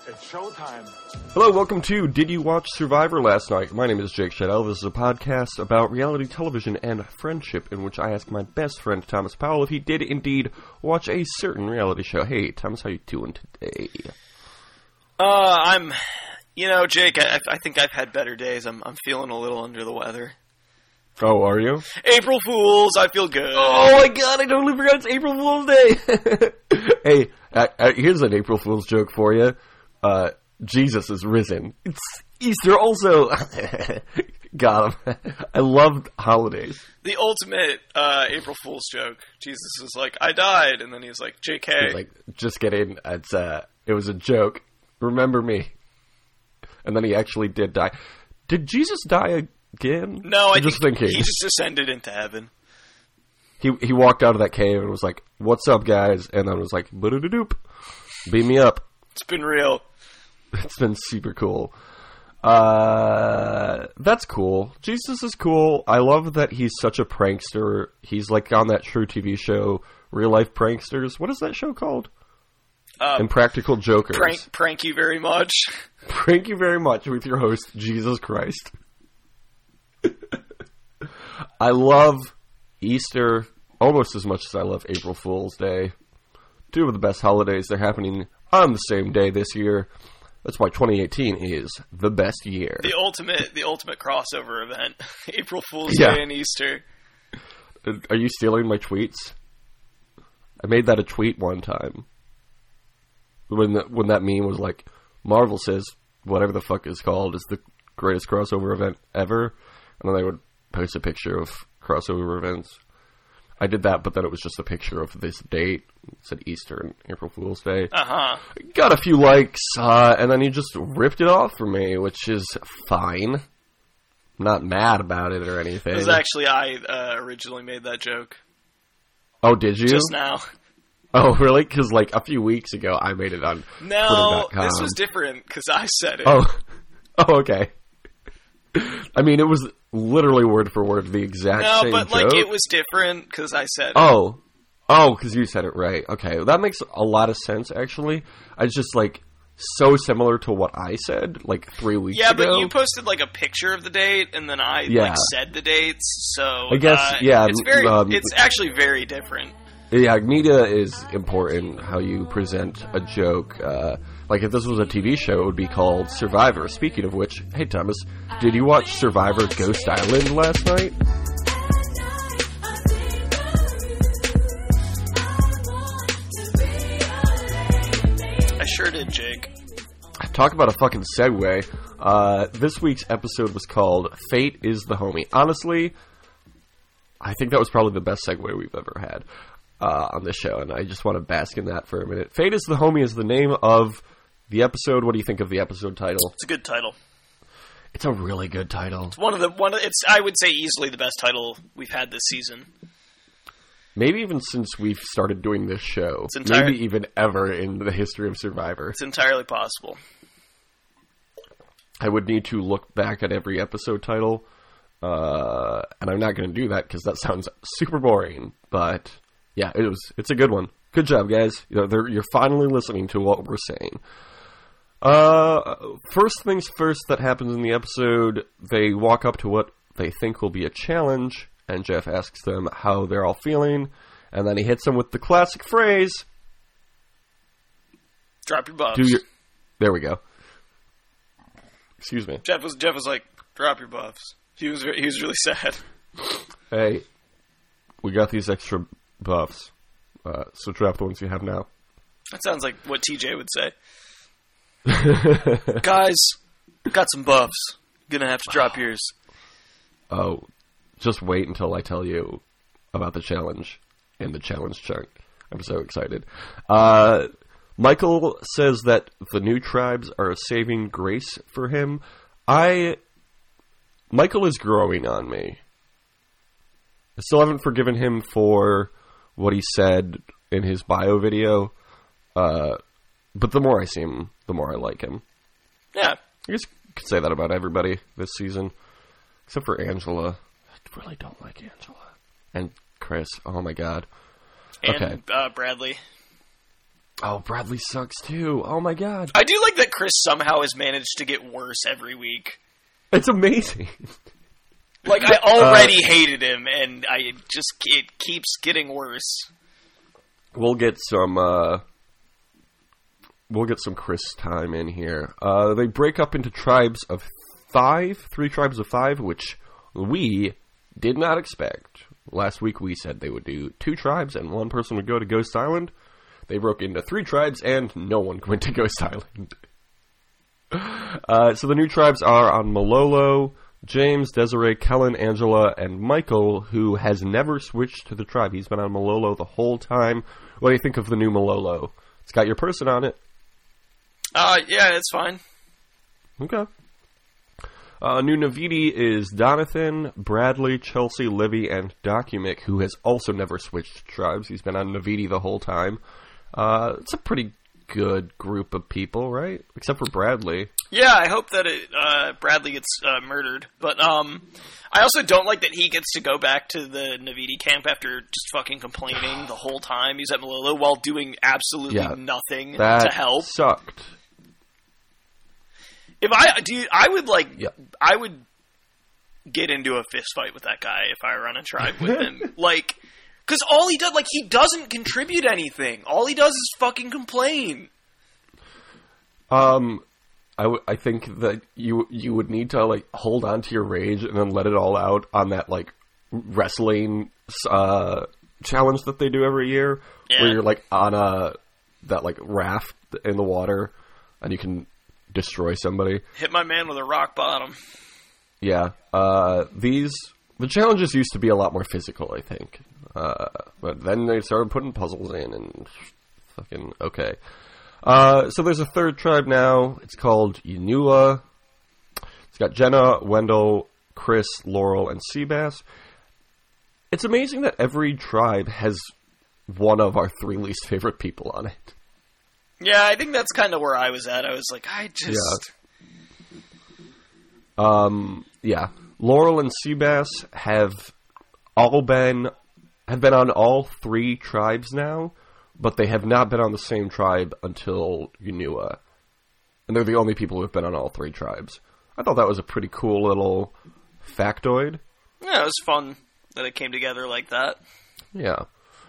It's showtime. Hello, welcome to Did You Watch Survivor Last Night? My name is Jake Shadell. This is a podcast about reality television and friendship in which I ask my best friend Thomas Powell if he did indeed watch a certain reality show. Hey, Thomas, how you doing today? Jake, I think I've had better days. I'm feeling a little under the weather. Oh, are you? April Fools, I feel good. Oh my god, I totally forgot it's April Fool's Day! Hey, here's an April Fool's joke for you. Jesus is risen. It's Easter also. Got him. I love holidays. The ultimate April Fool's joke. Jesus is like, I died, and then he's like, JK. He's like, just kidding. It was a joke. Remember me. And then he actually did die. Did Jesus die again? No, I'm just thinking. He just ascended into heaven. He walked out of that cave and was like, "What's up, guys?" And then was like, "Ba-do-do-doop. Beat me up." It's been real. It's been super cool. That's cool. Jesus is cool. I love that he's such a prankster. He's like on that True TV show, Real Life Pranksters. What is that show called? Impractical Jokers. Prank you very much. Prank you very much with your host, Jesus Christ. I love Easter almost as much as I love April Fool's Day. Two of the best holidays. They're happening on the same day this year. That's why 2018 is the best year. The ultimate crossover event. April Fool's Day and Easter. Are you stealing my tweets? I made that a tweet one time. When that meme was like, Marvel says whatever the fuck is called is the greatest crossover event ever. And then they would post a picture of crossover events. I did that, but then it was just a picture of this date. It said Easter and April Fool's Day. Uh-huh. Got a few likes, and then he just ripped it off for me, which is fine. I'm not mad about it or anything. It was actually I originally made that joke. Oh, did you? Just now. Oh, really? Because, like, a few weeks ago, I made it on No, Twitter.com. This was different, because I said it. Oh, okay. I mean, it was literally word for word the exact same No, but, joke. like, it was different, because I said it. Oh, because you said it right. Okay, that makes a lot of sense, actually. I just, like, so similar to what I said, like, 3 weeks ago. Yeah, but you posted, like, a picture of the date, and then I, said the dates, so... I guess, it's actually very different. Yeah, media is important, how you present a joke. Like, if this was a TV show, it would be called Survivor. Speaking of which, hey, Thomas, did you watch Survivor Ghost Island last night? I sure did, Jake. Talk about a fucking segue. This week's episode was called Fate is the Homie. Honestly, I think that was probably the best segue we've ever had on this show, and I just want to bask in that for a minute. Fate is the Homie is the name of the episode. What do you think of the episode title? It's a good title. It's a really good title. It's I would say easily the best title we've had this season. Maybe even since we've started doing this show. Maybe even ever in the history of Survivor. It's entirely possible. I would need to look back at every episode title, and I'm not going to do that because that sounds super boring. But yeah, it's a good one. Good job, guys. You're finally listening to what we're saying. First things first that happens in the episode, they walk up to what they think will be a challenge, and Jeff asks them how they're all feeling, and then he hits them with the classic phrase, drop your buffs. There we go. Excuse me. Jeff was like, drop your buffs. He was really sad. Hey, we got these extra buffs, so drop the ones you have now. That sounds like what TJ would say. Guys, got some buffs. Gonna have to drop yours. Oh, just wait until I tell you about the challenge and the challenge chunk. I'm so excited. Michael says that the new tribes are a saving grace for him. Michael is growing on me. I still haven't forgiven him for what he said in his bio video. But the more I see him, the more I like him. Yeah. I guess you could say that about everybody this season. Except for Angela. I really don't like Angela. And Chris. Oh my god. And Bradley. Oh, Bradley sucks too. Oh my god. I do like that Chris somehow has managed to get worse every week. It's amazing. Like, I already hated him, and it keeps getting worse. We'll get some Chris time in here. They break up into tribes of 3 tribes of 5, which we did not expect. Last week we said they would do 2 tribes and 1 person would go to Ghost Island. They broke into 3 tribes and no one went to Ghost Island. So the new tribes are on Malolo, James, Desiree, Kellen, Angela, and Michael, who has never switched to the tribe. He's been on Malolo the whole time. What do you think of the new Malolo? It's got your person on it. Yeah, it's fine. Okay. New Navidi is Donathan, Bradley, Chelsea, Livy, and Documic, who has also never switched tribes. He's been on Navidi the whole time. It's a pretty good group of people, right? Except for Bradley. Yeah, I hope that Bradley gets murdered. But I also don't like that he gets to go back to the Navidi camp after just fucking complaining the whole time he's at Malolo while doing absolutely nothing to help. Sucked. If I would get into a fist fight with that guy if I run a tribe with him. Like, because all he does, he doesn't contribute anything. All he does is fucking complain. I think that you would need to, hold on to your rage and then let it all out on that, wrestling, challenge that they do every year. Yeah. Where you're, on that raft in the water and you can destroy somebody. Hit my man with a rock bottom. Yeah. The challenges used to be a lot more physical, I think. But then they started putting puzzles in and fucking okay. So there's a 3rd tribe now. It's called Yanua. It's got Jenna, Wendell, Chris, Laurel, and Seabass. It's amazing that every tribe has one of our 3 least favorite people on it. Yeah, I think that's kind of where I was at. I was like, Yeah. Laurel and Seabass have been on all 3 tribes now, but they have not been on the same tribe until Yanua. And they're the only people who have been on all 3 tribes. I thought that was a pretty cool little factoid. Yeah, it was fun that it came together like that. Yeah.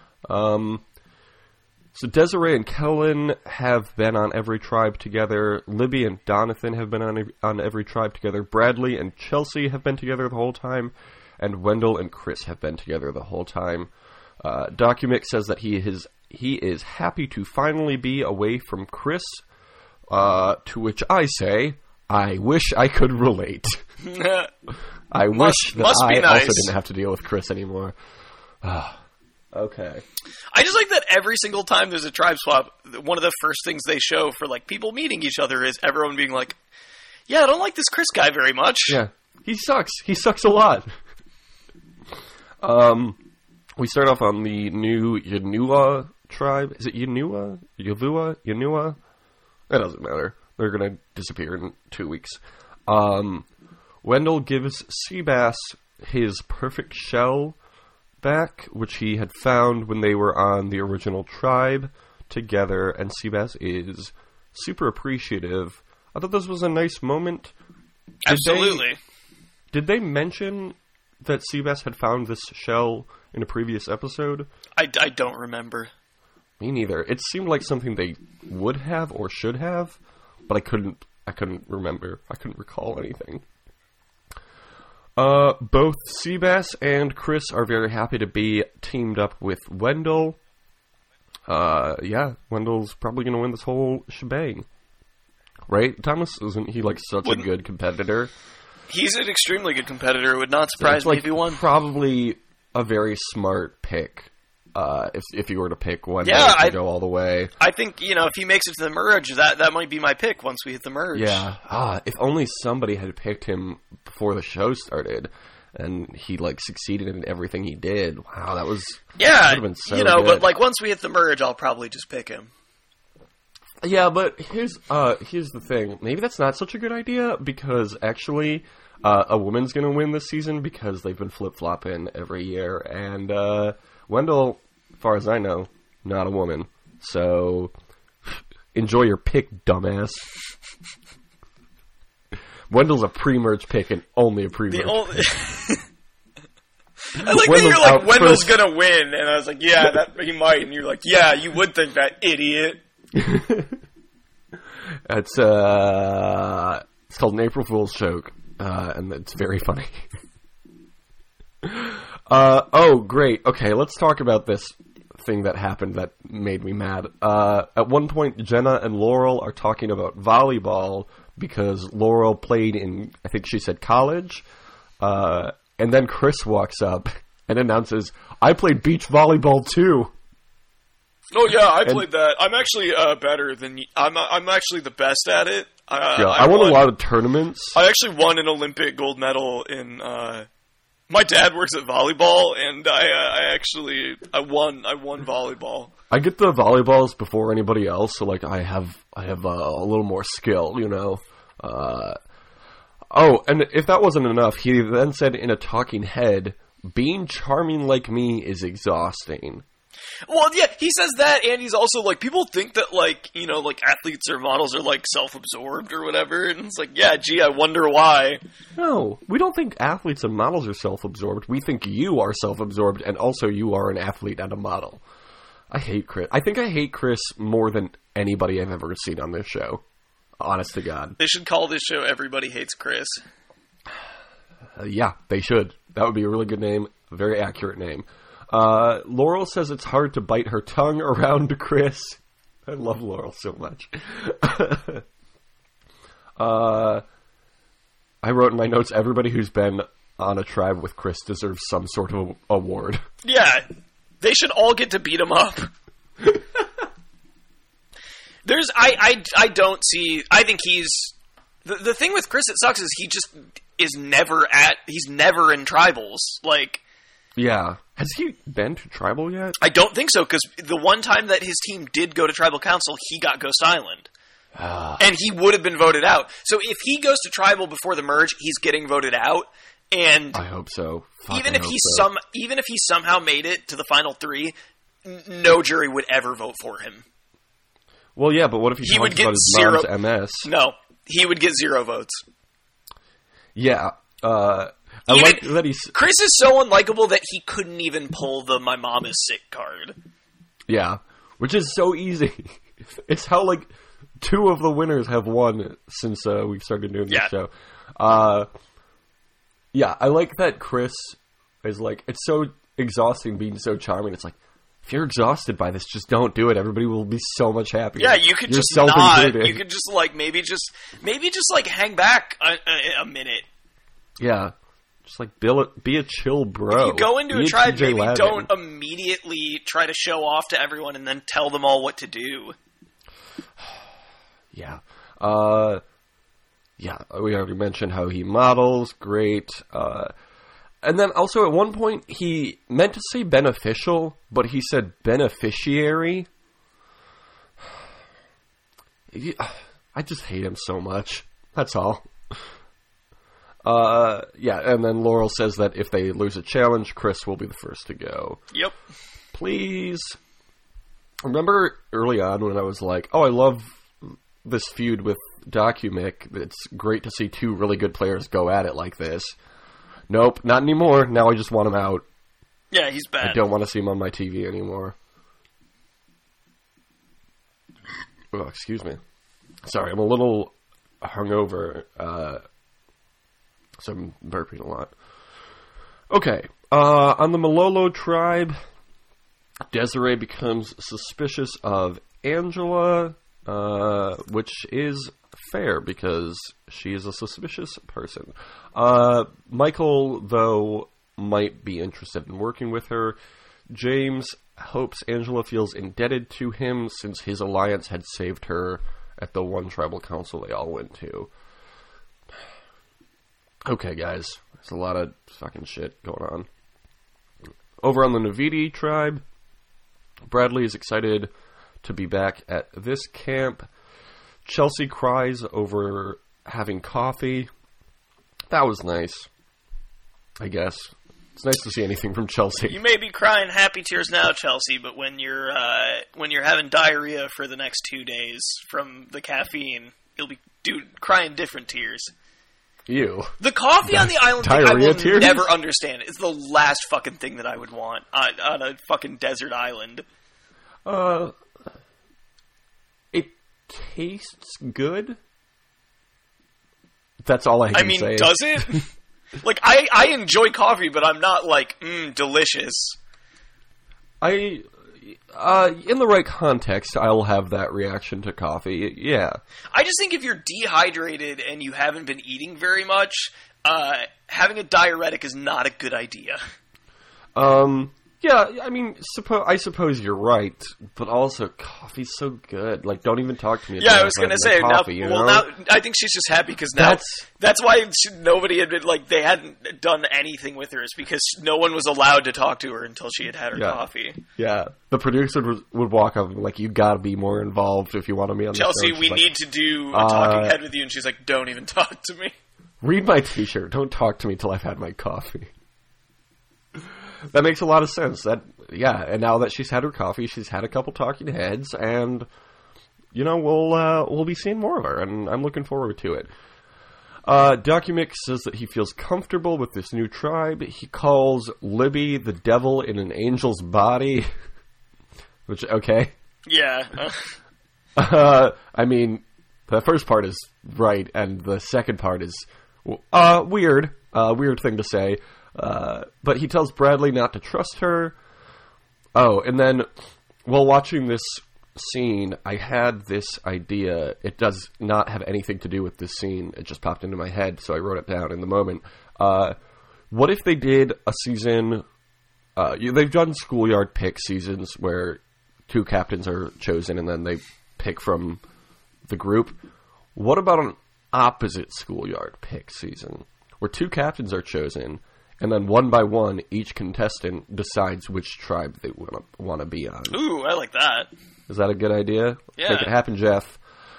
So Desiree and Kellen have been on every tribe together. Libby and Donathan have been on every tribe together. Bradley and Chelsea have been together the whole time. And Wendell and Chris have been together the whole time. Documic says that he is happy to finally be away from Chris. To which I say, I wish I could relate. I wish that I also didn't have to deal with Chris anymore. Okay. I just like that every single time there's a tribe swap, one of the first things they show for people meeting each other is everyone being like, yeah, I don't like this Chris guy very much. Yeah. He sucks. He sucks a lot. We start off on the new Yanua tribe. Is it Yanua? Yavua? Yanua? It doesn't matter. They're going to disappear in 2 weeks. Wendell gives Seabass his perfect shell back, which he had found when they were on the original tribe together, and Seabass is super appreciative. I thought this was a nice moment. Absolutely. Did they mention that Seabass had found this shell in a previous episode? I don't remember. Me neither. It seemed like something they would have or should have, but I couldn't remember. I couldn't recall anything. Both Seabass and Chris are very happy to be teamed up with Wendell. Wendell's probably going to win this whole shebang. Right? Thomas, isn't he such a good competitor? He's an extremely good competitor. It would not surprise me if he won. Probably a very smart pick. If you were to pick Wendell to go all the way. I think, if he makes it to the merge, that might be my pick once we hit the merge. Yeah. If only somebody had picked him before the show started and he succeeded in everything he did. Wow, that was that would have been so good. But once we hit the merge, I'll probably just pick him. Yeah, but here's the thing. Maybe that's not such a good idea because actually a woman's going to win this season because they've been flip-flopping every year and Wendell, as far as I know, not a woman. So Enjoy your pick, dumbass. Wendell's a pre-merge pick and only a pre-merge. I like that you're like, Wendell's gonna win, and I was like, yeah, he might, and you're like, yeah, you would think that, idiot. It's called an April Fool's joke, and it's very funny. Oh, great. Okay, let's talk about this thing that happened that made me mad. At one point, Jenna and Laurel are talking about volleyball because Laurel played in, I think she said college, and then Chris walks up and announces, I played beach volleyball too. Oh yeah, I played that. I'm actually better than I'm actually the best at it. I won a lot of tournaments. I actually won an Olympic gold medal in. My dad works at volleyball, and I won volleyball. I get the volleyballs before anybody else, so like I have a little more skill, you know. Oh, and if that wasn't enough, he then said in a talking head, "Being charming like me is exhausting." Well, yeah, he says that, and he's also like, people think that, like, you know, like, athletes or models are, like, self-absorbed or whatever, and it's like, yeah, gee, I wonder why. No, we don't think athletes and models are self-absorbed. We think you are self-absorbed, and also you are an athlete and a model. I hate Chris. I think I hate Chris more than anybody I've ever seen on this show. Honest to God. They should call this show Everybody Hates Chris. Yeah, they should. That would be a really good name. A very accurate name. Laurel says it's hard to bite her tongue around Chris. I love Laurel so much. I wrote in my notes, everybody who's been on a tribe with Chris deserves some sort of award. Yeah, they should all get to beat him up. I don't see, I think he's, the thing with Chris that sucks is he just is he's never in tribals, like. Yeah. Has he been to Tribal yet? I don't think so, because the one time that his team did go to Tribal Council, he got Ghost Island. And he would have been voted out. So if he goes to Tribal before the merge, he's getting voted out. And I hope so. Even if he somehow made it to the final three, no jury would ever vote for him. Well, yeah, but what if he would get his mom's MS? No, he would get 0 votes. Yeah, I like that Chris is so unlikable that he couldn't even pull the "my mom is sick" card. Yeah, which is so easy. It's how like 2 of the winners have won since we've started doing this show. Yeah, I like that Chris is like, it's so exhausting being so charming. It's like, if you're exhausted by this, just don't do it. Everybody will be so much happier. Yeah, you could just not. You could just like maybe just like hang back a minute. Yeah. Just like be a chill bro. If you go into a tribe, maybe don't immediately try to show off to everyone and then tell them all what to do. Yeah. Yeah, we already mentioned how he models. Great. And then also at one point he meant to say beneficial, but he said beneficiary. I just hate him so much. That's all. Yeah, and then Laurel says that if they lose a challenge, Chris will be the first to go. Yep. Please. Remember early on when I was like, oh, I love this feud with Documic. It's great to see 2 really good players go at it like this. Nope, not anymore. Now I just want him out. Yeah, he's bad. I don't want to see him on my TV anymore. Oh, excuse me. Sorry, I'm a little hungover, so I'm burping a lot. Okay, on the Malolo tribe, Desiree becomes suspicious of Angela, which is fair because she is a suspicious person. Michael, though, might be interested in working with her. James hopes Angela feels indebted to him since his alliance had saved her at the one tribal council they all went to. Okay, guys. There's a lot of fucking shit going on. Over on the Navidi tribe, Bradley is excited to be back at this camp. Chelsea cries over having coffee. That was nice, I guess. It's nice to see anything from Chelsea. You may be crying happy tears now, Chelsea, but when you're having diarrhea for the next 2 days from the caffeine, you'll be crying different tears. Ew. The coffee on the island thing I will tears? never understand. It's the last fucking thing that I would want on a fucking desert island. It tastes good. That's all I can say. Does it? Like, I enjoy coffee, but I'm not like, delicious. In the right context, I'll have that reaction to coffee. Yeah. I just think if you're dehydrated and you haven't been eating very much, having a diuretic is not a good idea. Yeah, I mean, I suppose you're right, but also coffee's so good. Like, don't even talk to me. Yeah, I was gonna say coffee, now I think she's just happy because now that's why nobody had been like they hadn't done anything with her is because no one was allowed to talk to her until she had her coffee. Yeah, the producer would walk up and be like, "You got to be more involved if you want to be on the Chelsea, show." we need to do a talking head with you, and she's like, "Don't even talk to me. Read my T-shirt. Don't talk to me till I've had my coffee." That makes a lot of sense. And now that she's had her coffee, she's had a couple talking heads, and we'll be seeing more of her, and I'm looking forward to it. Documix says that he feels comfortable with this new tribe. He calls Libby the devil in an angel's body, which okay. Yeah. I mean, the first part is right, and the second part is weird. Weird thing to say. But he tells Bradley not to trust her. Oh, and then while watching this scene, I had this idea. It does not have anything to do with this scene. It just popped into my head, so I wrote it down in the moment. What if they did a season... they've done schoolyard pick seasons where 2 captains are chosen and then they pick from the group. What about an opposite schoolyard pick season where 2 captains are chosen... And then one by one, each contestant decides which tribe they want to be on. Ooh, I like that. Is that a good idea? Yeah. Make it happen, Jeff.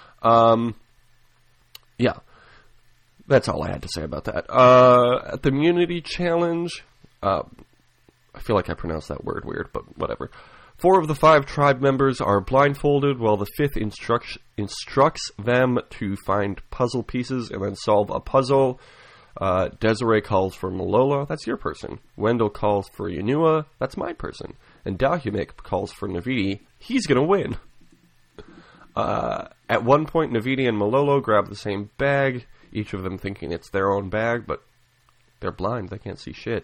Yeah. That's all I had to say about that. At the Immunity Challenge, I feel like I pronounced that word weird, but whatever. 4 of the 5 tribe members are blindfolded, while the 5th instructs them to find puzzle pieces and then solve a puzzle. Desiree calls for Malolo, that's your person. Wendell calls for Yanua, that's my person. And Dahumik calls for Navidi, he's gonna win. At one point, Navidi and Malolo grab the same bag, each of them thinking it's their own bag, but they're blind, they can't see shit.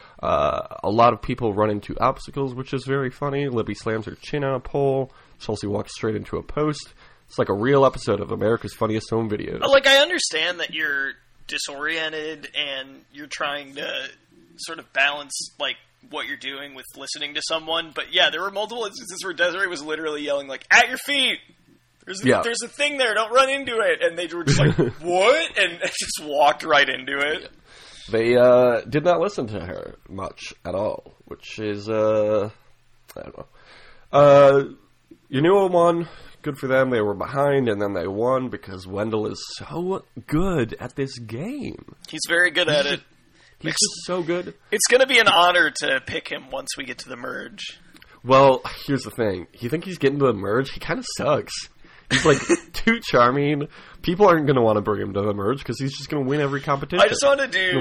A lot of people run into obstacles, which is very funny. Libby slams her chin on a pole, Chelsea walks straight into a post. It's like a real episode of America's Funniest Home Videos. Like, I understand that you're disoriented and you're trying to sort of balance like what you're doing with listening to someone, but yeah, there were multiple instances where Desiree was literally yelling like, "At your feet! There's a thing there, don't run into it," and they were just like, "What?" and just walked right into it. They did not listen to her much at all, which is I don't know. Yanua won. Good for them. They were behind, and then they won because Wendell is so good at this game. He's very good at it. He's just so good. It's going to be an honor to pick him once we get to the merge. Well, here's the thing. You think he's getting to the merge? He kind of sucks. He's like too charming. People aren't going to want to bring him to the merge because he's just going to win every competition. I just want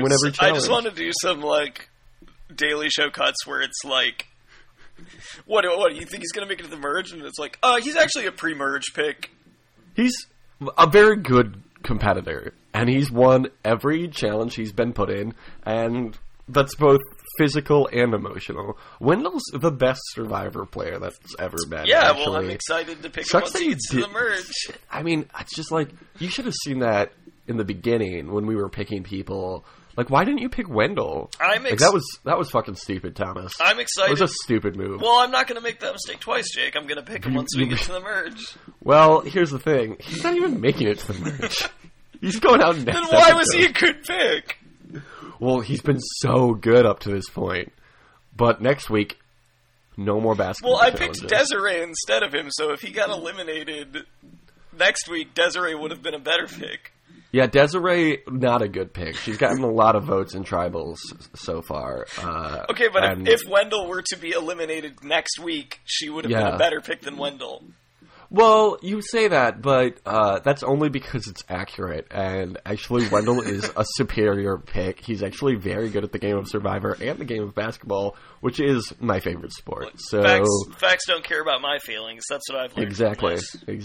to do some like Daily Show cuts where it's like, What do you think he's going to make it to the merge? And it's like, he's actually a pre-merge pick. He's a very good competitor, and he's won every challenge he's been put in, and that's both physical and emotional. Wendell's the best Survivor player that's ever been. Yeah, actually. well, I'm excited to pick him once he gets to the merge. I mean, it's just like, you should have seen that in the beginning when we were picking people. Like, why didn't you pick Wendell? That was fucking stupid, Thomas. I'm excited. It was a stupid move. Well, I'm not going to make that mistake twice, Jake. I'm going to pick him once we get to the merge. Well, here's the thing. He's not even making it to the merge. He's going out next Then why was he a good pick? Well, he's been so good up to this point. But next week, no more basketball Well, I challenges. picked Desiree instead of him, so if he got eliminated next week, Desiree would have been a better pick. Yeah, Desiree, not a good pick. She's gotten a lot of votes in tribals so far. Okay, but if Wendell were to be eliminated next week, she would have been a better pick than Wendell. Well, you say that, but that's only because it's accurate. And actually, Wendell is a superior pick. He's actually very good at the game of Survivor and the game of basketball, which is my favorite sport. So facts don't care about my feelings. That's what I've learned. Exactly.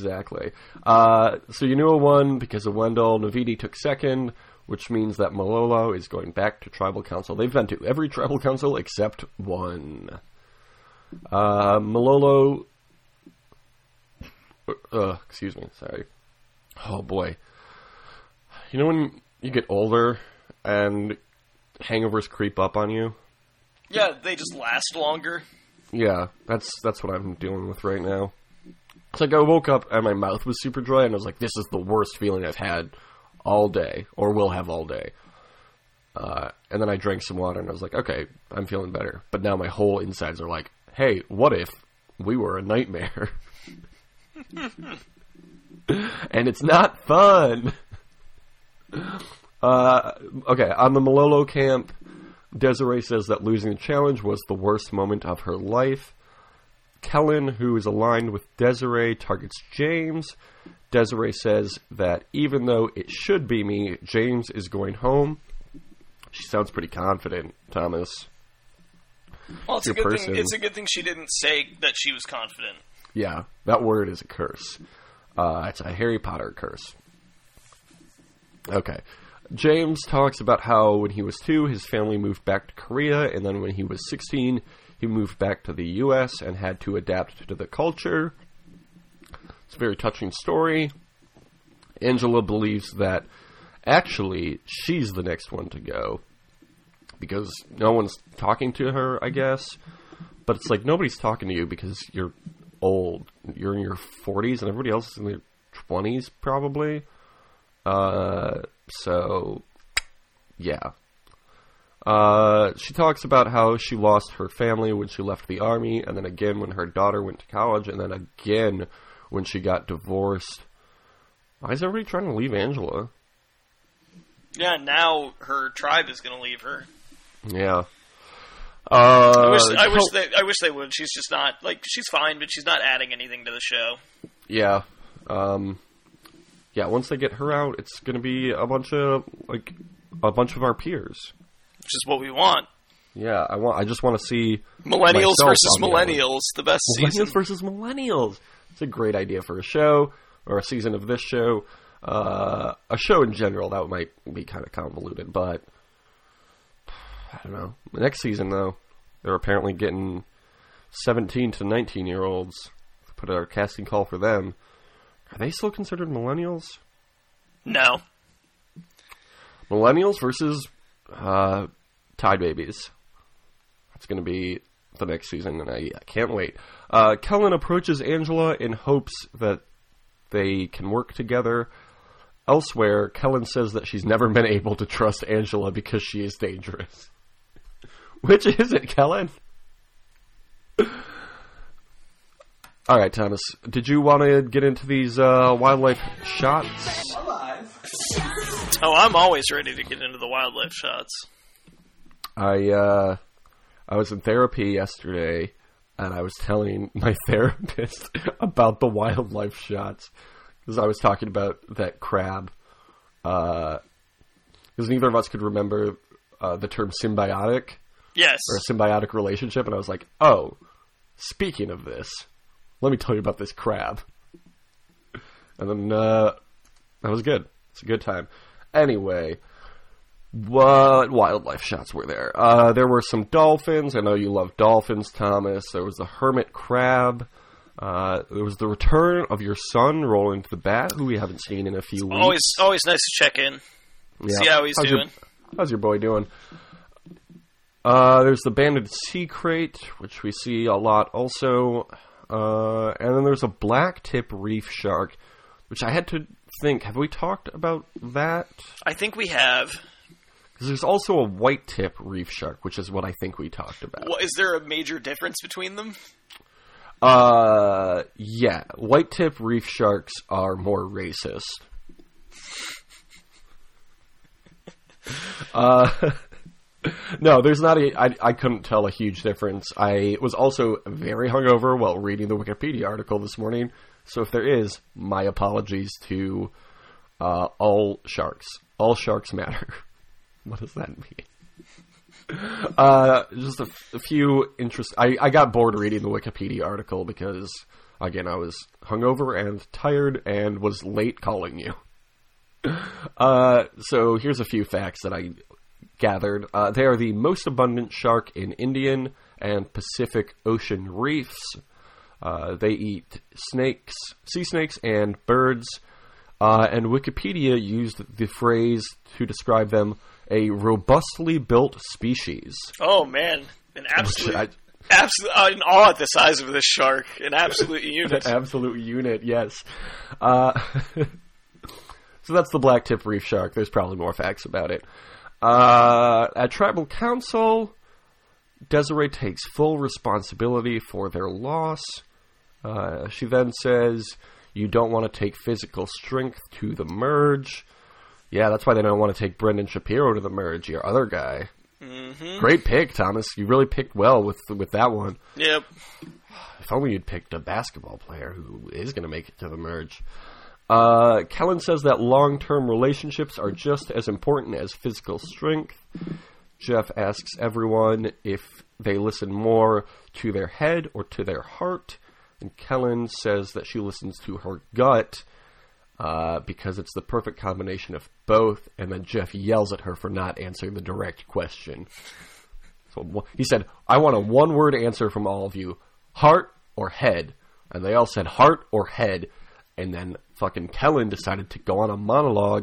So Yunua won because of Wendell. Navidi took second, which means that Malolo is going back to Tribal Council. They've been to every Tribal Council except one. Malolo... excuse me, sorry. Oh boy. You know when you get older and hangovers creep up on you? Yeah, they just last longer. Yeah, that's what I'm dealing with right now. It's like I woke up and my mouth was super dry and I was like, this is the worst feeling I've had all day, or will have all day. And then I drank some water and I was like, okay, I'm feeling better. But now my whole insides are like, hey, what if we were a nightmare? And it's not fun. Okay, on the Malolo camp, Desiree says that losing the challenge was the worst moment of her life. Kellen, who is aligned with Desiree, targets James. Desiree says that even though it should be me, James is going home. She sounds pretty confident, Thomas. Well, it's a good thing she didn't say that she was confident. Yeah, that word is a curse. It's a Harry Potter curse. Okay. James talks about how when he was 2, his family moved back to Korea, and then when he was 16, he moved back to the U.S. and had to adapt to the culture. It's a very touching story. Angela believes that actually she's the next one to go because no one's talking to her, I guess. But it's like nobody's talking to you because you're old. You're in your 40s and everybody else is in their 20s probably. So yeah. She talks about how she lost her family when she left the army, and then again when her daughter went to college, and then again when she got divorced. Why is everybody trying to leave Angela? Yeah, now her tribe is going to leave her. Yeah. I wish they would. She's just not she's fine, but she's not adding anything to the show. Yeah. Yeah. Once they get her out, it's going to be a bunch of our peers, which is what we want. Yeah, I just want to see millennials versus millennials, the best season. Millennials versus millennials. It's a great idea for a show or a season of this show. A show in general that might be kind of convoluted, but I don't know. The next season, though, they're apparently getting 17 to 19-year-olds. Put out a casting call for them. Are they still considered millennials? No. Millennials versus Tide Babies. That's going to be the next season, and I can't wait. Kellen approaches Angela in hopes that they can work together. Elsewhere, Kellen says that she's never been able to trust Angela because she is dangerous. Which is it, Kellen? All right, Thomas. Did you want to get into these wildlife shots? Oh, I'm always ready to get into the wildlife shots. I was in therapy yesterday, and I was telling my therapist about the wildlife shots because I was talking about that crab. Because neither of us could remember the term symbiotic. Yes. Or a symbiotic relationship, and I was like, oh, speaking of this, let me tell you about this crab. And then that was good. It's a good time. Anyway, what wildlife shots were there? There were some dolphins. I know you love dolphins, Thomas. There was the hermit crab. There was the return of your son, Roland the Bat, who we haven't seen in a few weeks. Always nice to check in. Yeah. See how he's doing. How's your boy doing? There's the banded sea crate, which we see a lot also. And then there's a black tip reef shark, which I had to think, have we talked about that? I think we have. Because there's also a white tip reef shark, which is what I think we talked about. Well, is there a major difference between them? Yeah. White tip reef sharks are more racist. No, there's not I couldn't tell a huge difference. I was also very hungover while reading the Wikipedia article this morning, so if there is, my apologies to all sharks. All sharks matter. What does that mean? Just a few I got bored reading the Wikipedia article because, again, I was hungover and tired and was late calling you. So here's a few facts that I gathered. They are the most abundant shark in Indian and Pacific Ocean reefs. They eat snakes, sea snakes, and birds. And Wikipedia used the phrase to describe them, a robustly built species. Oh, man. An absolute... in awe at the size of this shark. An absolute unit. An absolute unit, yes. So that's the black tip reef shark. There's probably more facts about it. At Tribal Council, Desiree takes full responsibility for their loss. She then says, you don't want to take physical strength to the merge. Yeah, that's why they don't want to take Brendan Shapiro to the merge, your other guy. Mm-hmm. Great pick, Thomas. You really picked well with that one. Yep. If only you'd picked a basketball player who is going to make it to the merge. Kellen says that long-term relationships are just as important as physical strength. Jeff asks everyone if they listen more to their head or to their heart. And Kellen says that she listens to her gut because it's the perfect combination of both. And then Jeff yells at her for not answering the direct question. So he said, I want a one-word answer from all of you. Heart or head? And they all said heart or head. And then fucking Kellen decided to go on a monologue.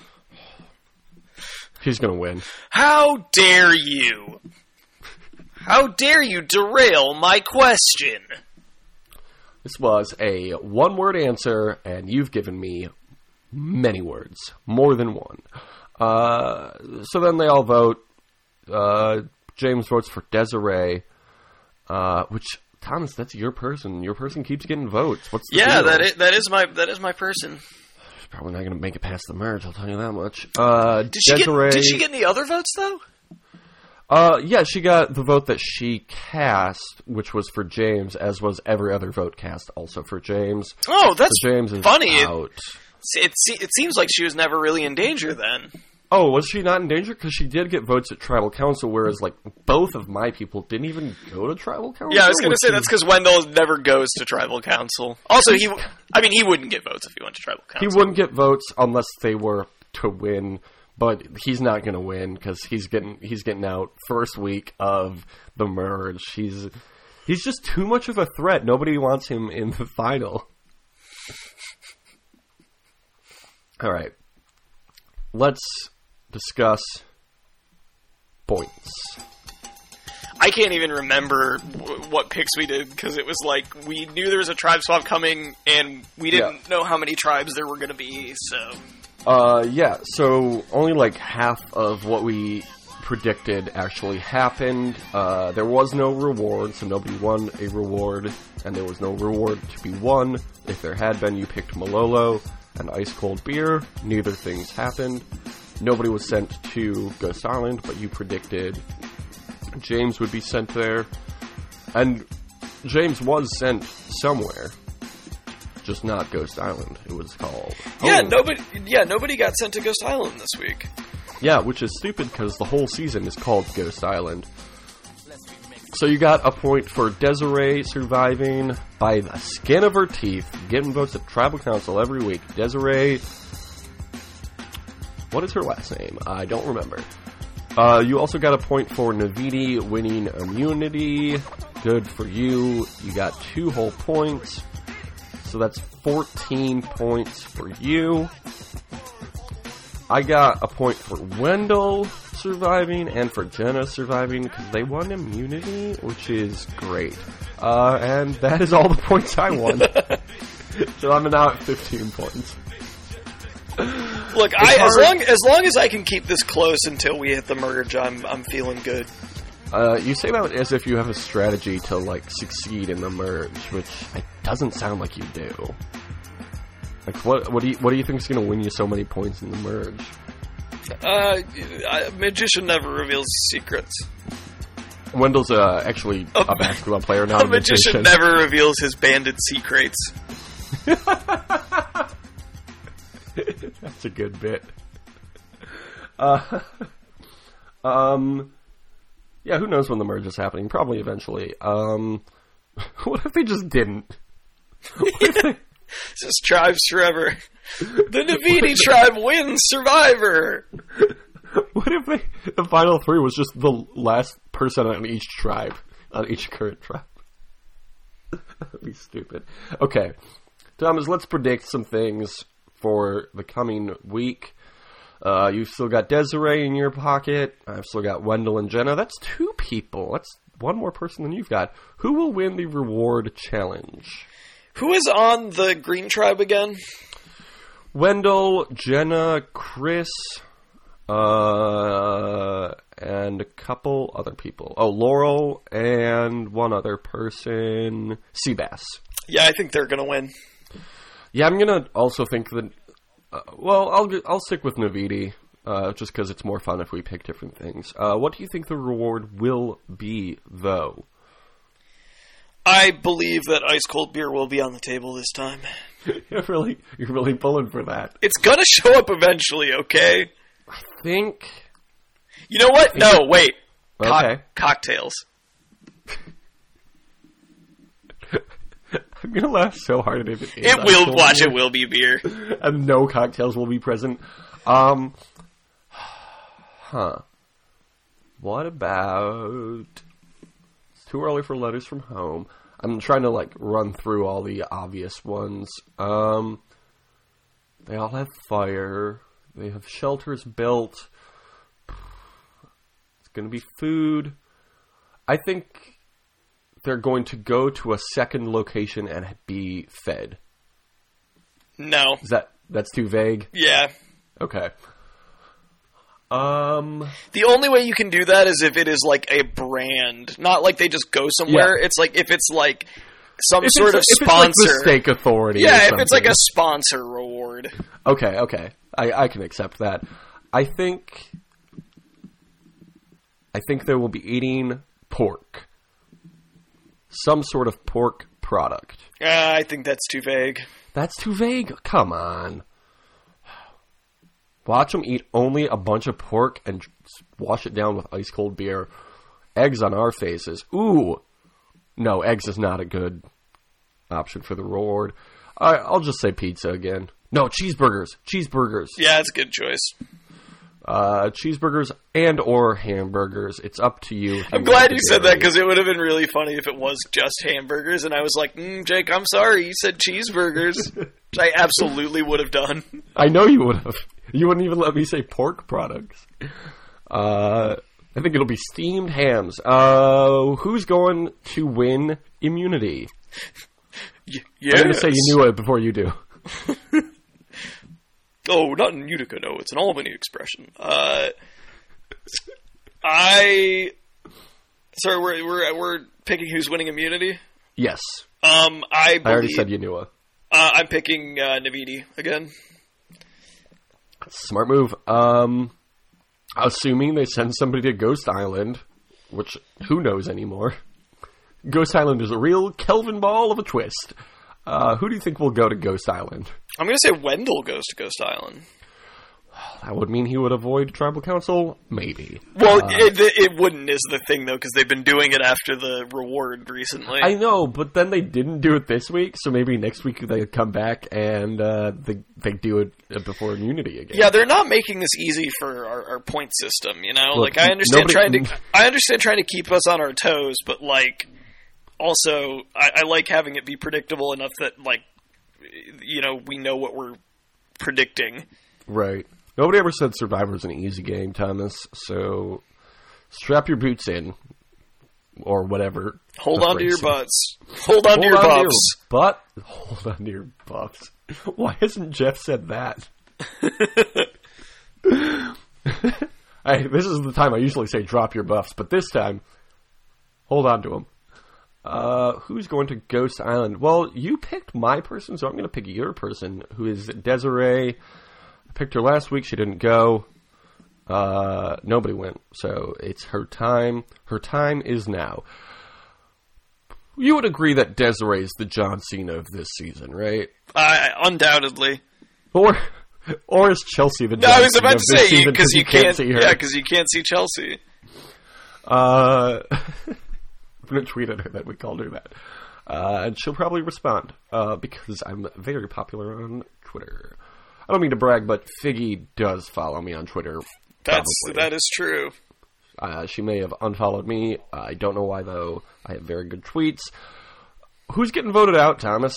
She's going to win. How dare you? How dare you derail my question? This was a one-word answer, and you've given me many words. More than one. So then they all vote. James votes for Desiree, which... Thomas, that's your person. Your person keeps getting votes. What's the deal? that is my person. She's probably not going to make it past the merge. I'll tell you that much. Did she get any other votes though? Yeah, she got the vote that she cast, which was for James, as was every other vote cast, also for James. Oh, that's so James is funny. Out. It seems like she was never really in danger then. Oh, was she not in danger? Because she did get votes at Tribal Council, whereas, like, both of my people didn't even go to Tribal Council? Yeah, I was going to say, that's because Wendell never goes to Tribal Council. Also, he wouldn't get votes if he went to Tribal Council. He wouldn't get votes unless they were to win, but he's not going to win, because he's getting out first week of the merge. He's just too much of a threat. Nobody wants him in the final. All right. Let's discuss points. I can't even remember what picks we did, because it was like, we knew there was a tribe swap coming, and we didn't know how many tribes there were going to be, so... so only like half of what we predicted actually happened. There was no reward, so nobody won a reward, and there was no reward to be won. If there had been, you picked Malolo and ice cold beer. Neither things happened. Nobody was sent to Ghost Island, but you predicted James would be sent there. And James was sent somewhere. Just not Ghost Island, it was called. Nobody got sent to Ghost Island this week. Yeah, which is stupid because the whole season is called Ghost Island. So you got a point for Desiree surviving by the skin of her teeth, getting votes at Tribal Council every week. Desiree... What is her last name? I don't remember. You also got a point for Navidi winning immunity. Good for you. You got 2 whole points. So that's 14 points for you. I got a point for Wendell surviving and for Jenna surviving because they won immunity, which is great. And that is all the points I won. So I'm now at 15 points. Look, as long as I can keep this close until we hit the merge, I'm feeling good. You say that as if you have a strategy to like succeed in the merge, which it doesn't sound like you do. Like what do you think is going to win you so many points in the merge? A magician never reveals secrets. Wendell's actually a basketball player, not A magician never reveals his banded secrets. That's a good bit. Yeah, who knows when the merge is happening? Probably eventually. What if they just didn't? Just tribes forever. The Navidi tribe wins Survivor. What if the final three was just the last person on each tribe, on each current tribe? That'd be stupid. Okay, Thomas, let's predict some things for the coming week. You've still got Desiree in your pocket. I've still got Wendell and Jenna. That's 2 people. That's one more person than you've got. Who will win the reward challenge? Who is on the Green Tribe again? Wendell, Jenna, Chris, and a couple other people. Oh, Laurel and one other person. Seabass. Yeah, I think they're going to win. Yeah, I'm going to also think that... I'll stick with Navidi, just because it's more fun if we pick different things. What do you think the reward will be, though? I believe that ice cold beer will be on the table this time. You're really pulling for that. It's gonna show up eventually, okay? I think... You know what? No, wait. Okay. Cocktails. I'm gonna laugh so hard at it. It will be beer. And no cocktails will be present. What about... It's too early for letters from home. I'm trying to, run through all the obvious ones. They all have fire. They have shelters built. It's gonna be food. I think... they're going to go to a second location and be fed. No. That's too vague? Yeah. Okay. The only way you can do that is if it is a brand. Not they just go somewhere. Yeah. It's if it's some sort of sponsor. It's the steak authority. Yeah, if it's a sponsor reward. Okay. I can accept that. I think they will be eating pork. Some sort of pork product. I think that's too vague. That's too vague? Come on. Watch them eat only a bunch of pork and wash it down with ice cold beer. Eggs on our faces. Ooh. No, eggs is not a good option for the reward. I'll just say pizza again. No, cheeseburgers. Yeah, that's a good choice. Cheeseburgers and or hamburgers. It's up to you. I'm glad you said that because it would have been really funny if it was just hamburgers and I was like, Jake, I'm sorry, you said cheeseburgers. Which I absolutely would have done. I know you would have. You wouldn't even let me say pork products. I think it'll be steamed hams. Who's going to win immunity? Yes. I'm going to say you knew it before you do. Oh, not in Utica, no. It's an Albany expression. Sorry, we're picking who's winning immunity? Yes. I already said Yanua. I'm picking Navidi again. Smart move. Assuming they send somebody to Ghost Island, which who knows anymore. Ghost Island is a real Kelvin ball of a twist. Who do you think will go to Ghost Island? I'm going to say Wendell goes to Ghost Island. That would mean he would avoid Tribal Council? Maybe. Well, it wouldn't is the thing, though, because they've been doing it after the reward recently. I know, but then they didn't do it this week, so maybe next week they come back and they do it before immunity again. Yeah, they're not making this easy for our point system, you know? Look, I understand trying to keep us on our toes, but, also, I like having it be predictable enough that, we know what we're predicting. Right. Nobody ever said Survivor's an easy game, Thomas, so strap your boots in. Or whatever. Hold on to your butts. Hold on to your buffs. Hold on to your buffs. Why hasn't Jeff said that? This is the time I usually say drop your buffs, but this time, hold on to them. Who's going to Ghost Island? Well, you picked my person, so I'm going to pick your person, who is Desiree. I picked her last week. She didn't go. Nobody went. So it's her time. Her time is now. You would agree that Desiree is the John Cena of this season, right? Undoubtedly. Or is Chelsea the John I was Cena about of to this say, season because you can't see her? Yeah, because you can't see Chelsea. I'm going to tweet at her that we called her that. And she'll probably respond, because I'm very popular on Twitter. I don't mean to brag, but Figgy does follow me on Twitter. That is true. She may have unfollowed me. I don't know why, though. I have very good tweets. Who's getting voted out, Thomas?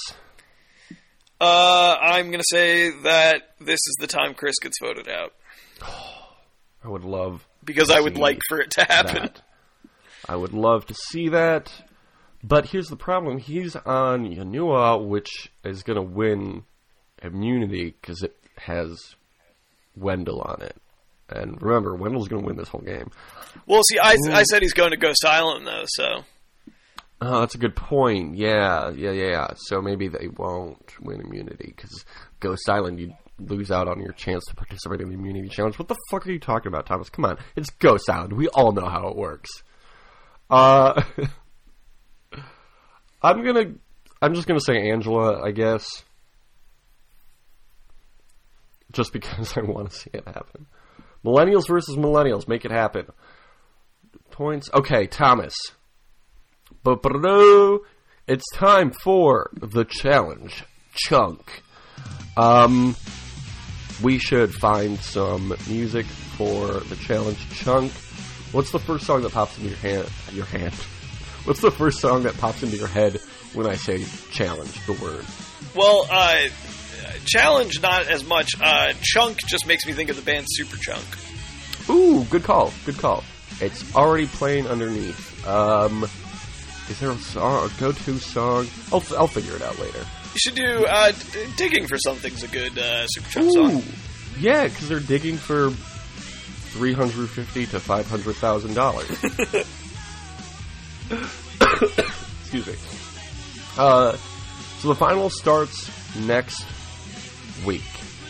I'm going to say that this is the time Chris gets voted out. I would love... Because I would like for it to happen. I would love to see that. But here's the problem. He's on Yanua, which is going to win immunity because it has Wendell on it. And remember, Wendell's going to win this whole game. Well, see, I said he's going to Ghost Island, though, so... Oh, that's a good point. Yeah. So maybe they won't win immunity, because Ghost Island, you lose out on your chance to participate in the immunity challenge. What the fuck are you talking about, Thomas? Come on. It's Ghost Island. We all know how it works. I'm just gonna say Angela, I guess. Just because I want to see it happen. Millennials versus Millennials. Make it happen. Points. Okay, Thomas. It's time for the challenge chunk. We should find some music for the challenge chunk. What's the first song that pops into your hand? What's the first song that pops into your head when I say challenge, the word? Well, challenge not as much. Chunk just makes me think of the band Superchunk. Ooh, good call. It's already playing underneath. Is there a go-to song? I'll figure it out later. You should do Digging for Something's a good Superchunk song. Yeah, because they're digging for $350,000 to $500,000. Excuse me. So the final starts next week.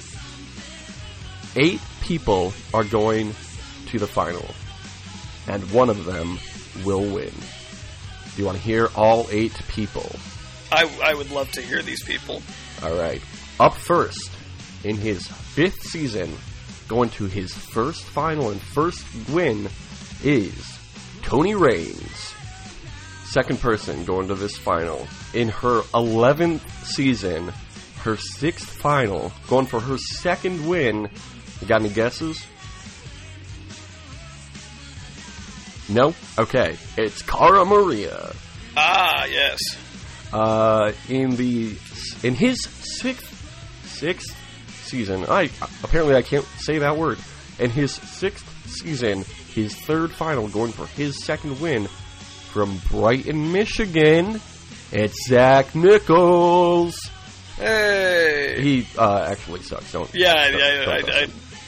8 people are going to the final, and one of them will win. Do you want to hear all 8 people? I would love to hear these people. All right. Up first, in his 5th season, going to his first final and first win, is Tony Raines. Second person going to this final. In her 11th season, her 6th final, going for her second win. You got any guesses? No? Okay. It's Cara Maria. Ah, yes. In his sixth season, apparently I can't say that word. In his 6th season, his 3rd final, going for his second win from Brighton, Michigan, it's Zach Nichols. Hey, he actually sucks. Don't. Yeah.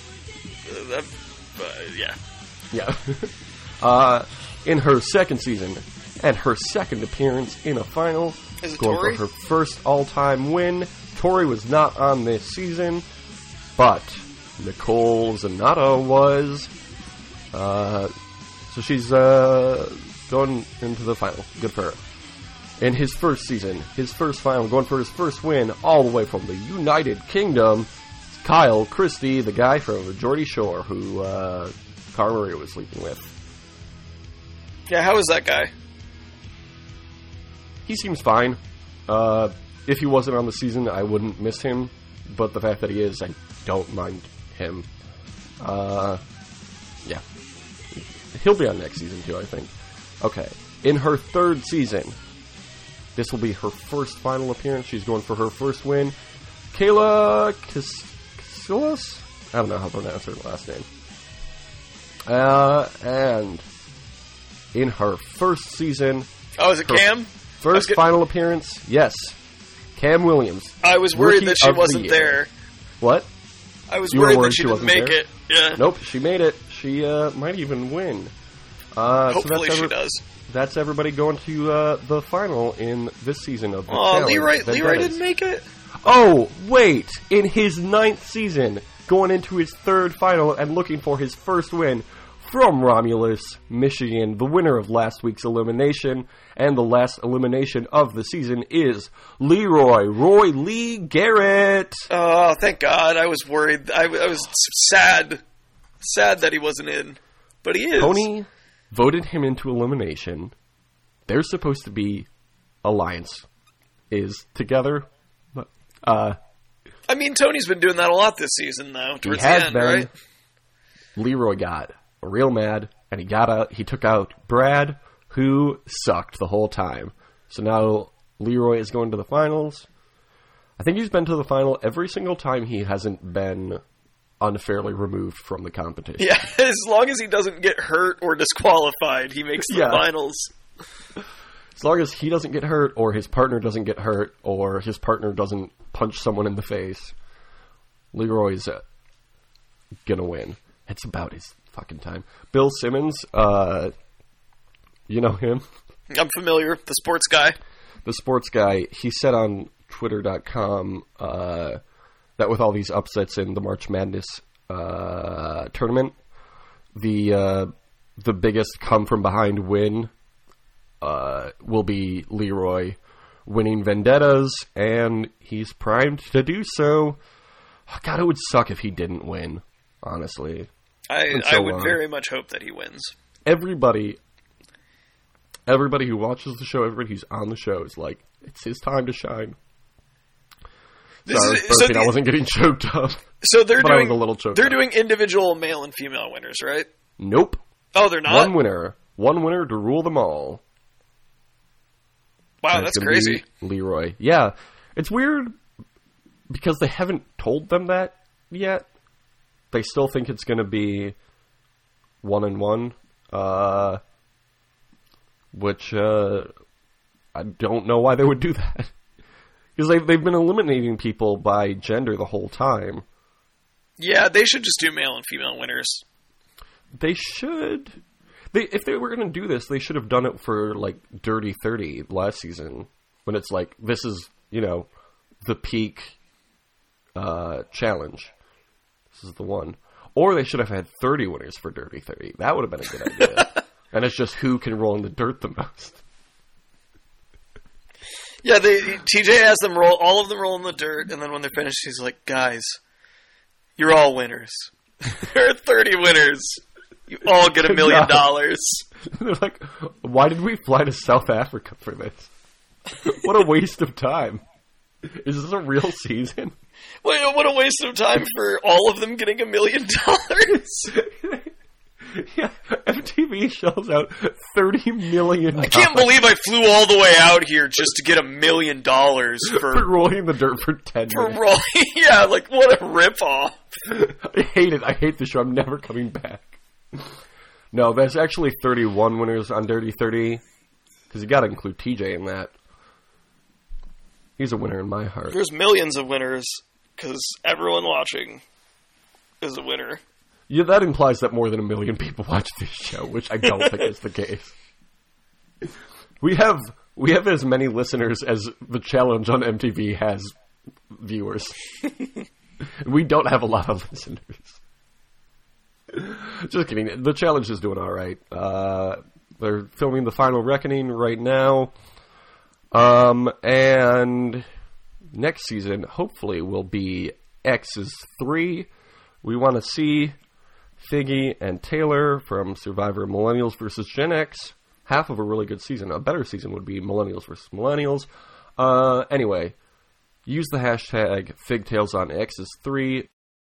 In her 2nd season and her 2nd appearance in a final, going Tori? for her first all-time win. Tori was not on this season, but Nicole Zanata was. So she's going into the final. Good for her. In his 1st season, his first final, going for his first win, all the way from the United Kingdom, Kyle Christie, the guy from Geordie Shore, who Cara Maria was sleeping with. Yeah, how is that guy? He seems fine. If he wasn't on the season, I wouldn't miss him. But the fact that he is, I don't mind him. Yeah. He'll be on next season, too, I think. Okay. In her 3rd season, this will be her first final appearance. She's going for her first win. Kayla Casillas? I don't know how to pronounce her last name. And in her 1st season... Oh, is it Cam? First final appearance, yes. Cam Williams. I was worried that she wasn't there. What? I was worried that she didn't make it. Yeah. Nope, she made it. She might even win. Hopefully she does. That's everybody going to the final in this season of the challenge. Leroy didn't make it? Oh, wait. In his 9th season, going into his third final and looking for his first win from Romulus, Michigan. The winner of last week's elimination and the last elimination of the season is Roy Lee Garrett. Oh, thank God. I was worried. I was sad that he wasn't in, but he is. Tony voted him into elimination. They're supposed to be alliance is together. I mean, Tony's been doing that a lot this season, though. Towards he has the end, been. right? Leroy got real mad, and he took out Brad, who sucked the whole time. So now Leroy is going to the finals. I think he's been to the final every single time he hasn't been unfairly removed from the competition. Yeah, as long as he doesn't get hurt or disqualified, he makes the finals. As long as he doesn't get hurt, or his partner doesn't get hurt, or his partner doesn't punch someone in the face, Leroy's gonna win. It's about his fucking time. Bill Simmons, you know him? I'm familiar. The sports guy. The sports guy, he said on Twitter.com that with all these upsets in the March Madness tournament, the biggest come-from-behind win will be Leroy winning Vendettas, and he's primed to do so. God, it would suck if he didn't win, honestly. I would very much hope that he wins. Everybody who watches the show, everybody who's on the show is like, it's his time to shine. I wasn't getting choked up. So they're but doing, I was a little choked they're up. doing individual male and female winners, right? Nope. Oh, they're not? One winner to rule them all. Wow, that's crazy. Leroy. Yeah. It's weird because they haven't told them that yet. They still think it's going to be 1-1, which I don't know why they would do that. Because they've been eliminating people by gender the whole time. Yeah, they should just do male and female winners. They should. If they were going to do this, they should have done it for, like, Dirty 30 last season. When it's like, this is, the peak challenge. This is the one. Or they should have had 30 winners for Dirty 30. That would have been a good idea. And it's just who can roll in the dirt the most. Yeah, TJ has them roll, all of them roll in the dirt, and then when they're finished, he's like, guys, you're all winners. There are 30 winners. You all get $1 million. They're like, why did we fly to South Africa for this? What a waste of time. Is this a real season? Wait, what a waste of time for all of them getting $1 million. Yeah, MTV shells out $30 million. I can't believe I flew all the way out here just to get $1 million for rolling the dirt for 10 minutes. Rolling, yeah, like what a ripoff. I hate it. I hate the show. I'm never coming back. No, there's actually 31 winners on Dirty 30 because you got to include TJ in that. He's a winner in my heart. There's millions of winners because everyone watching is a winner. Yeah, that implies that more than 1 million people watch this show, which I don't think is the case. We have as many listeners as the challenge on MTV has viewers. We don't have a lot of listeners. Just kidding. The challenge is doing all right. They're filming the final reckoning right now. And next season, hopefully, will be X's 3. We want to see Figgy and Taylor from Survivor Millennials versus Gen X. Half of a really good season. A better season would be Millennials versus Millennials. Anyway, use the hashtag Figtails on X's 3.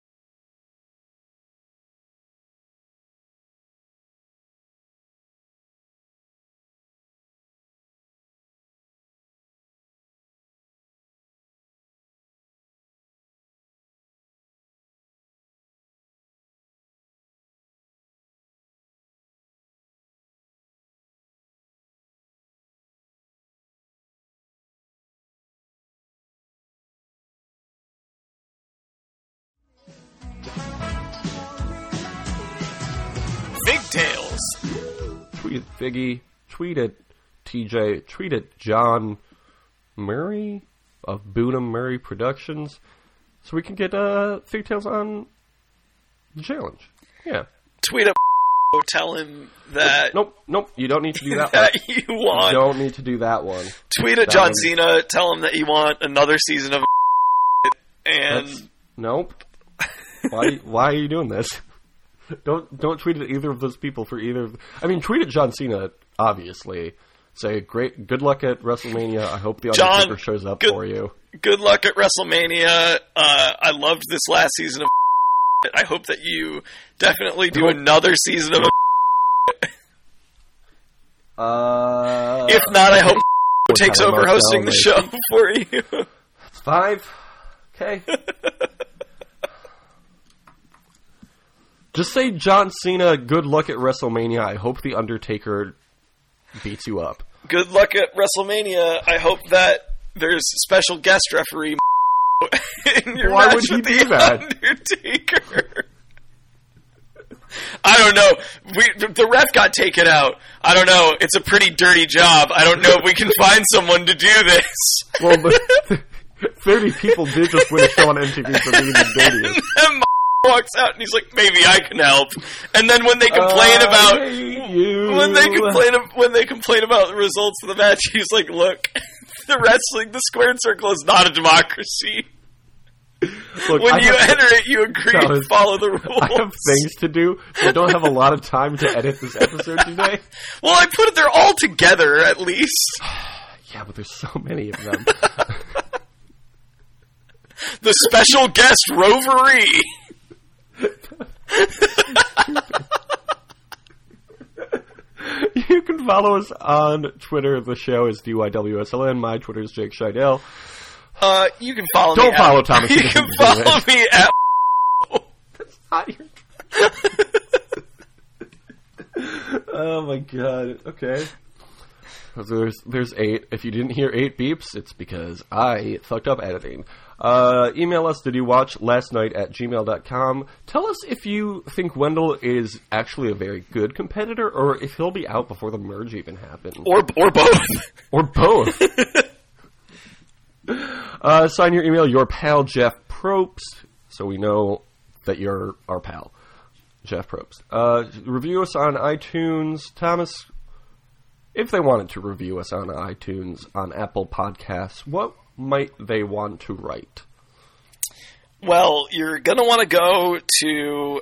Figtails. Tweet at Figgy, tweet at TJ, tweet at John Murray of Boonham Murray Productions, so we can get Figtails on The challenge. Yeah. Tweet at tell him that... Nope. You don't need to do that that one. you want... You don't need to do that one. Tweet at John Cena, tell him that you want another season of and... Nope. Why are you doing this? Don't tweet at either of those people for either... I mean, tweet at John Cena, obviously. Say, good luck at WrestleMania. I hope the Undertaker shows up for you. Good luck at WrestleMania. I loved this last season of I hope that you definitely do another season of if not, I hope takes over hosting the show for you. That's 5. Okay. Just say, John Cena, good luck at WrestleMania. I hope the Undertaker beats you up. Good luck at WrestleMania. I hope that there's special guest referee in your Why match would he with do the that? Undertaker. I don't know. The ref got taken out. I don't know. It's a pretty dirty job. I don't know if we can find someone to do this. Well, but 30 people did just win a show on MTV for being dirty. And then walks out and he's like, maybe I can help. And then when they complain about when they complain about the results of the match, he's like, look, the squared circle is not a democracy. Look, when you enter it, you agree to follow the rules. I have things to do, so I don't have a lot of time to edit this episode today. Well, I put it there all together, at least. Yeah, but there's so many of them. The special guest roveree. You can follow us on Twitter. The show is DYWSLN. My Twitter is Jake Scheidel. You can follow me. Don't follow Thomas. You can follow me at. That's not your. Oh my god. Okay. There's 8. If you didn't hear 8 beeps, it's because I fucked up editing. Email us, didyoutwatchlastnight@gmail.com. Tell us if you think Wendell is actually a very good competitor, or if he'll be out before the merge even happens. Or both. Or both. Sign your email, your pal Jeff Probst, so we know that you're our pal, Jeff Probst. Review us on iTunes. Thomas, if they wanted to review us on iTunes, on Apple Podcasts, what might they want to write? Well, you're going to want to go to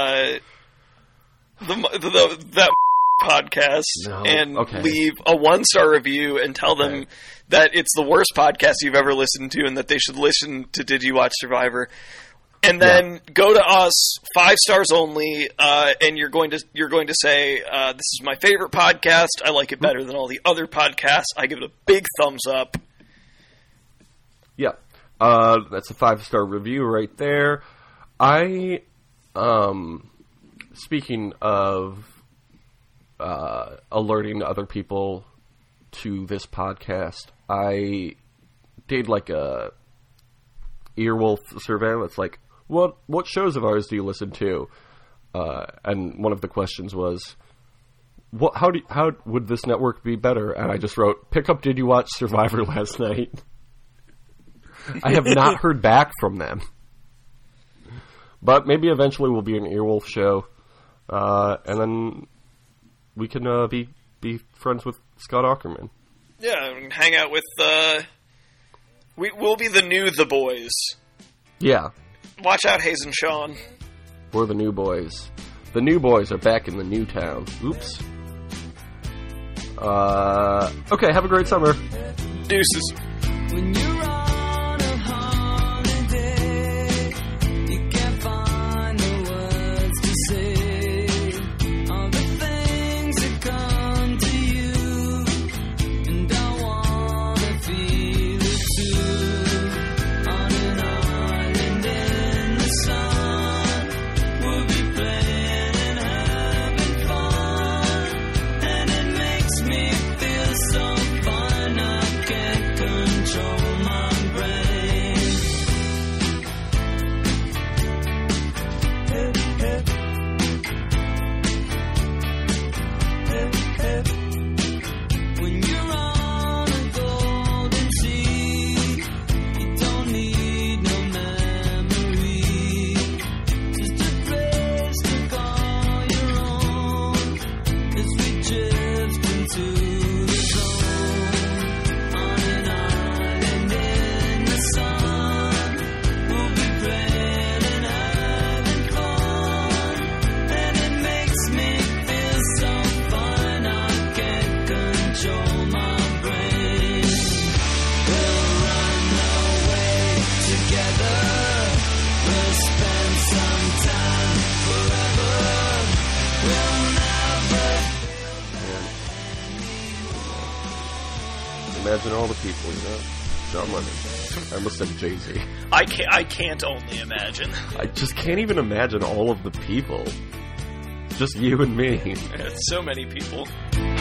that podcast and leave a 1-star review and tell them that it's the worst podcast you've ever listened to and that they should listen to Did You Watch Survivor. And then go to us, 5 stars only, and you're going to say, this is my favorite podcast. I like it better than all the other podcasts. I give it a big thumbs up. Yeah. That's a 5-star review right there. Speaking of alerting other people to this podcast, I did like a earwolf survey. It's like, what shows of ours do you listen to? And one of the questions was, how would this network be better? And I just wrote, pick up Did You Watch Survivor last night? I have not heard back from them. But maybe eventually we'll be an Earwolf show. And then we can be friends with Scott Aukerman. Yeah, and hang out with... We'll be the new The Boys. Yeah. Watch out, Hayes and Sean. We're the New Boys. The New Boys are back in the new town. Oops. Okay, have a great summer. Deuces. When you're on a holiday, you can't find the words to say all the things that come to you, and I wanna feel it too. On an island in the sun, we'll be playing and having fun, and it makes me feel so fine I can't control imagine all the people, you know? John Lennon. I almost said Jay-Z. I can't only imagine. I just can't even imagine all of the people. Just you and me. It's so many people.